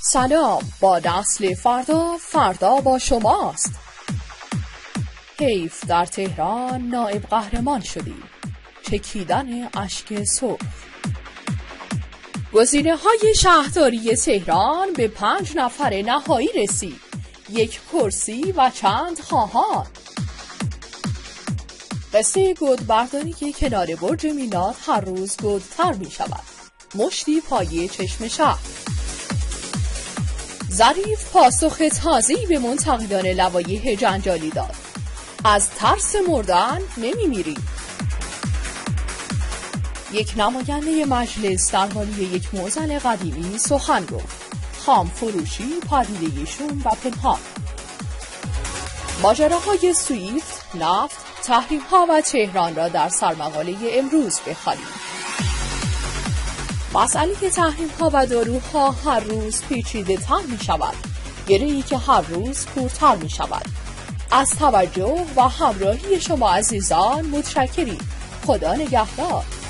سلام، با نسل فردا با شماست. حیف در تهران نایب قهرمان شدیم. چکیدن اشک سرخ. گزینه‌های شهرداری تهران به 5 نفر نهایی رسید. 1 کرسی و چند خواهان. قصه گودبرداری کنار برج میلاد هر روز گودتر می شود. مشتی پای چشم شهر. ظریف پاسخ تازه‌ای به منتقدان لوایح جنجالی داد. از ترس مردن نمی‌میریم. یک نماینده مجلس درباره یک معضل قدیمی سخن گفت. خام فروشی، پدیده شوم و پنهان. ماجراهای سویفت، نفت، تحریم‌ها و تهران را در سرمقاله امروز بخوانید. مسئله تحریم‌ها و داروها هر روز پیچیده‌تر می‌شود. گره‌ای که هر روز کورتر می‌شود. از توجه و همراهی شما عزیزان متشکریم. خدا نگهدار.